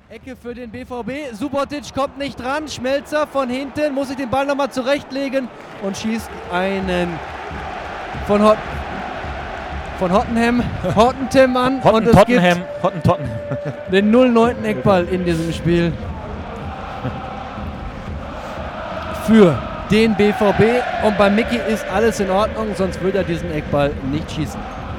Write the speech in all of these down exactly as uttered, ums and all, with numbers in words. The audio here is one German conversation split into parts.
Ecke für den B V B. Subotic kommt nicht dran. Schmelzer von hinten muss sich den Ball nochmal zurechtlegen und schießt einen von, Hot von Hottenham, Hottenham an. Hotten, und es Tottenham, gibt Hotten, Tottenham. den null neunten Eckball in diesem Spiel für den B V B. Und bei Mickey ist alles in Ordnung, sonst würde er diesen Eckball nicht schießen.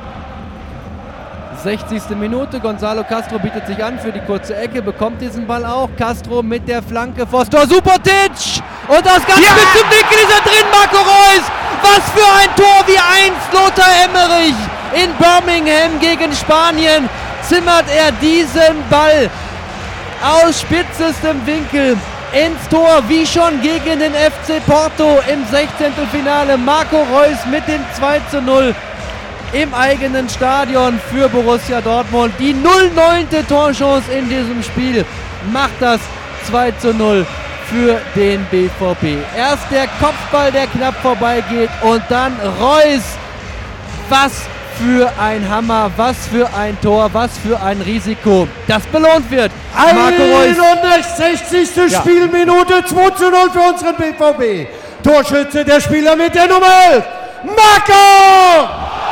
sechzigste Minute, Gonzalo Castro bietet sich an für die kurze Ecke, bekommt diesen Ball auch. Castro mit der Flanke vors Tor, Subotic! Und das Ganze Ja! mit zum Winkel ist er drin, Marco Reus! Was für ein Tor, wie einst Lothar Emmerich in Birmingham gegen Spanien zimmert er diesen Ball aus spitzestem Winkel ins Tor, wie schon gegen den F C Porto im Sechzehntelfinale. Marco Reus mit dem zwei zu null. Im eigenen Stadion für Borussia Dortmund. Die null neunte Torchance in diesem Spiel macht das zwei zu null für den B V B. Erst der Kopfball, der knapp vorbeigeht, und dann Reus. Was für ein Hammer, was für ein Tor, was für ein Risiko, das belohnt wird. Marco Reus. einundsechzigste Ja. Spielminute, zwei zu null für unseren B V B. Torschütze der Spieler mit der Nummer elf, Marco!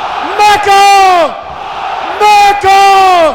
Marco! Marco!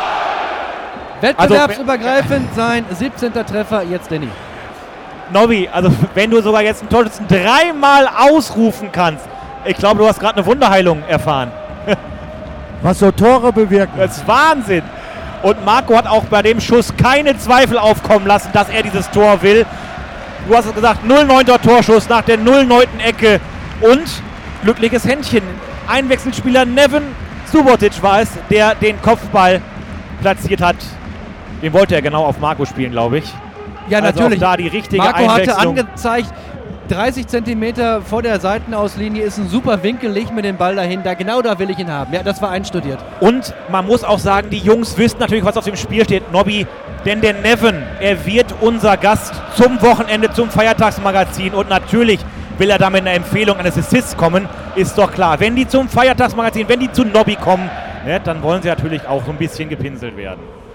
Wettbewerbsübergreifend sein siebzehnter Treffer, jetzt Danny. Nobby, also wenn du sogar jetzt einen Torschützen dreimal ausrufen kannst, ich glaube, du hast gerade eine Wunderheilung erfahren. Was so Tore bewirken. Das ist Wahnsinn. Und Marco hat auch bei dem Schuss keine Zweifel aufkommen lassen, dass er dieses Tor will. Du hast es gesagt, null neunter Torschuss nach der null neunten Ecke und glückliches Händchen. Einwechselspieler Neven Subotic war es, der den Kopfball platziert hat. Den wollte er genau auf Marco spielen, glaube ich. Ja, Also natürlich. auch da die richtige Marco hatte Einwechslung. angezeigt, dreißig Zentimeter vor der Seitenauslinie ist ein super Winkel, leg mir den Ball dahin, da, genau da will ich ihn haben. Ja, das war einstudiert. Und man muss auch sagen, die Jungs wissen natürlich, was auf dem Spiel steht, Nobby. Denn der Neven, er wird unser Gast zum Wochenende, zum Feiertagsmagazin. Und natürlich will er damit eine Empfehlung eines Assists kommen, ist doch klar. Wenn die zum Feiertagsmagazin, wenn die zu Nobby kommen, ja, dann wollen sie natürlich auch so ein bisschen gepinselt werden.